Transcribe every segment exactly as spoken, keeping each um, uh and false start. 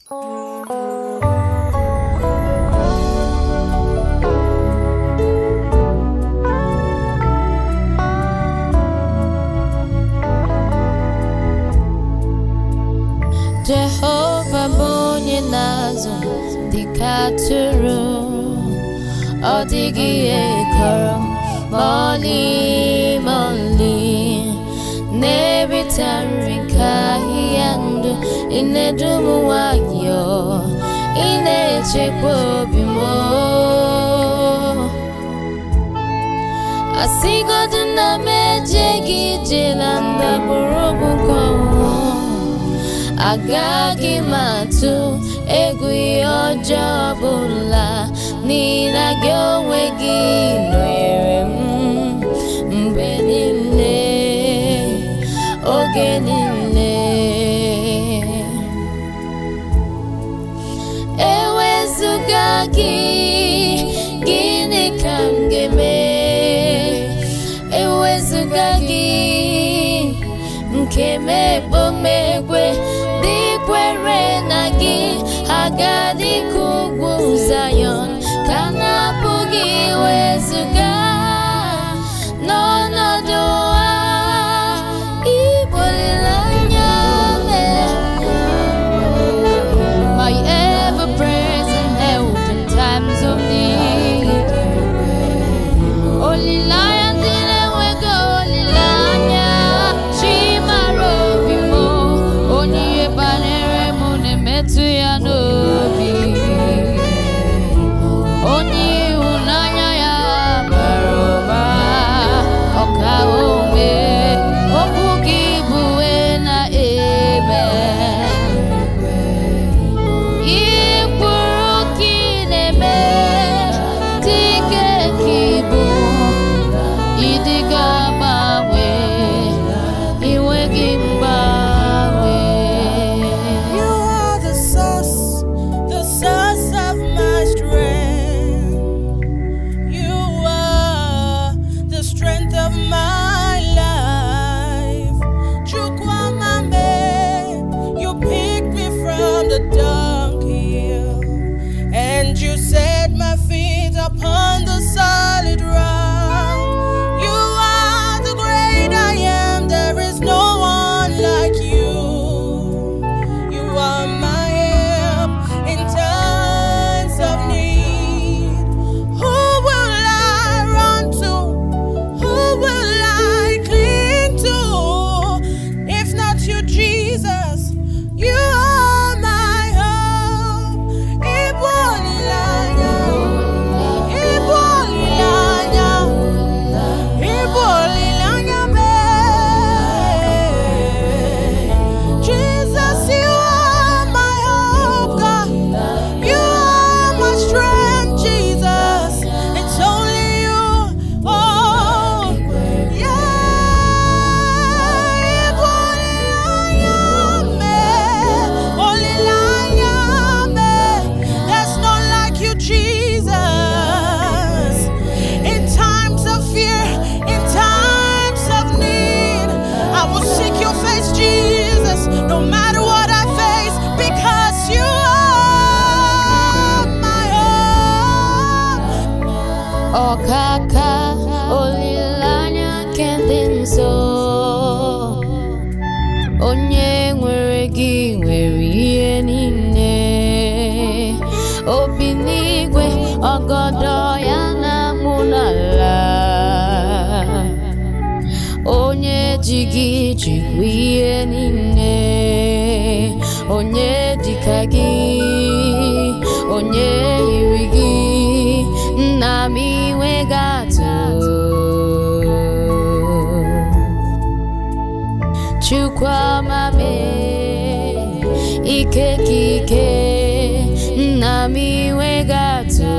Jehovah bonye nazo dikaturu odigi ekoro moli moli nebitari kahiyandu inedumu wayo inechekwa bimo asigodu na mejegi jelanda burubuko agagi matu egwi ọjọọ bụla nila gị onwe gị nọnyere m mgbe niile oge niile ewezuga gị gịnị ka m ga-eme ewezuga gị nke mekpo megwe dikwere na gị agadi kugwu Zion ka na-apụghị wezuga n'ọnọdụ a ịbụlanya my ever-present help in times of need olileanya ndị na-enweghị olileanya chimara obi m onye ihe banyere m na-emetụ ya n'obi onye ịhụnanya ya bara ụba ọka ome okwu gị bụwe na ebe ikwuru ka ị na-eme dike ka ịbụ ịdịga agbanwe inweghị mgbanwe. You are the source, the source of my strength. You are the strength of my life. Chukwamame, you picked me from the dunghill, and you set my feet upon the solid rock. You are the great I am, there is no one like you. You are my help in times of need. Who will I run to? Who will I cling to? If not you, Jesus, you are my hope. Ibolilanya, Ibolilanya, Ibolilanya me. Jesus, you are my hope, God. You are my strength, Jesus. It's only you. Oh, yeah. Ibolilanya me, Olilanya me. There's none like you, Jesus. In times of fear, in times of need, I will seek your face, Jesus, no matter what I face, because you are my hope. Ọkaka olileanya nke dị nso onye nwere gị nwere ihe niile obi n'igwe ọgọdọ ya na-amụ n'ala onye ji gị jikwa ihe niile onye dịka gị onye yiri gị nna m inweghị atụ Chukwamame ike ka ike nna m inweghị atụ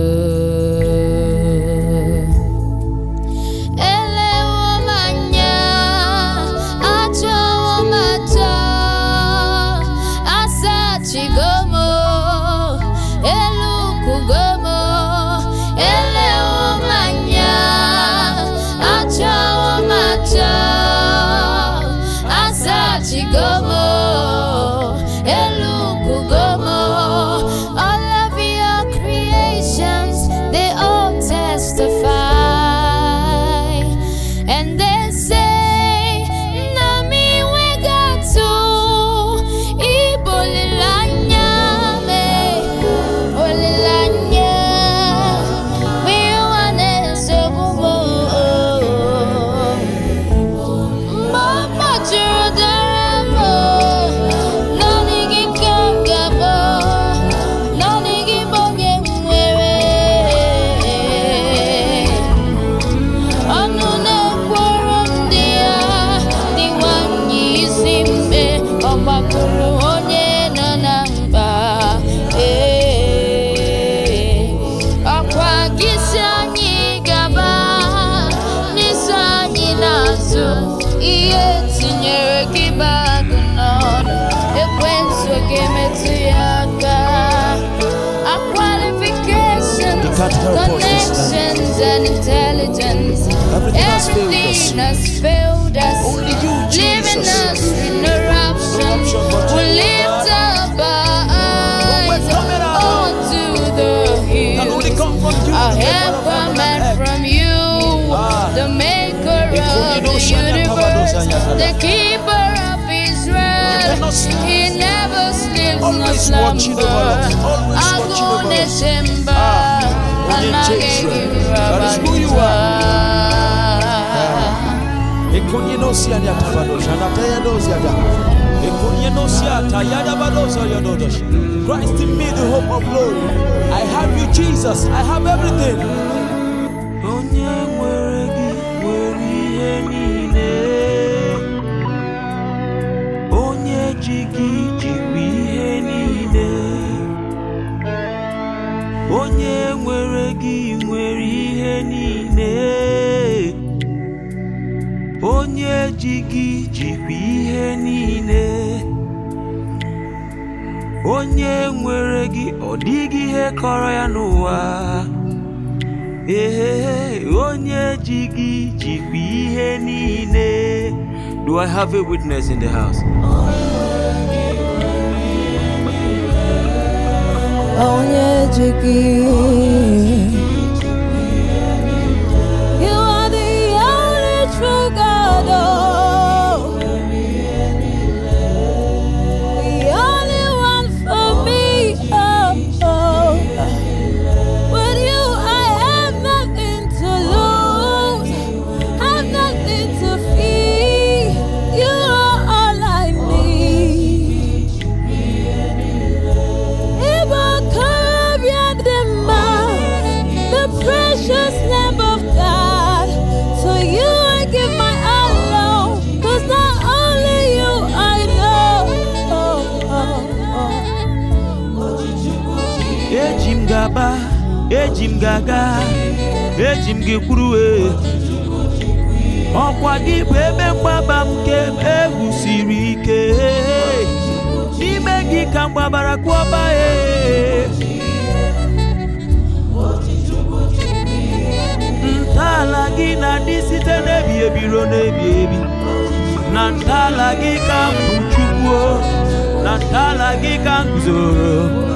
elewo m anya achọwo m achọ asachigo m elukwugo m elewo m anya achọwo m achọ asachigo m elukwugo m connections and intelligence. Everything has failed us, leaving us in eruption. We lift up our eyes onto the hills. Our help cometh from you, the maker of the universe, the keeper of Israel. He never sleeps nor slumber. Agone Shemba, Anage Rabantua. Christ in me, the hope of glory. I have you, Jesus. I have everything. Onye nwere gị nwere ihe niile. Onye ji gị jikwa ihe niile. Onye nwere gị ọ dịghị ihe kọrọ ya n'ụwa. Ee, onye ji gị jikwa ihe niile. Do I have a witness in the house? Onye jiki, you are the only true God, oh, the only one for me, oh, oh. With you I have nothing to lose, have nothing to fear. You are all I need. The precious Lamb of God, to you I give my all, cause not only you I know. Oh, oh, oh. Ejim gaba, ejim gaga, ejim gikwuruwe. Ọkwa gị bụ ebe mgbaba m nke egwu siri ike. N'ime gị ka mgbabara kwọba e. Ntala gị na dị site n'ebi ebi ruo n'ebi ebi. Na ntala gị ka m bụ Chukwu, na ntala gị ka m guzoro.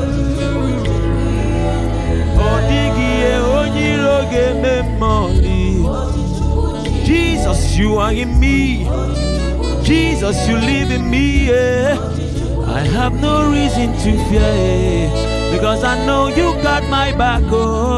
Ọ dịghị ihe onye iro ga-eme mmọnwụ. Jesus, you are in me. Jesus, you live in me. Yeah. I have no reason to fear, because I know you got my back. Oh.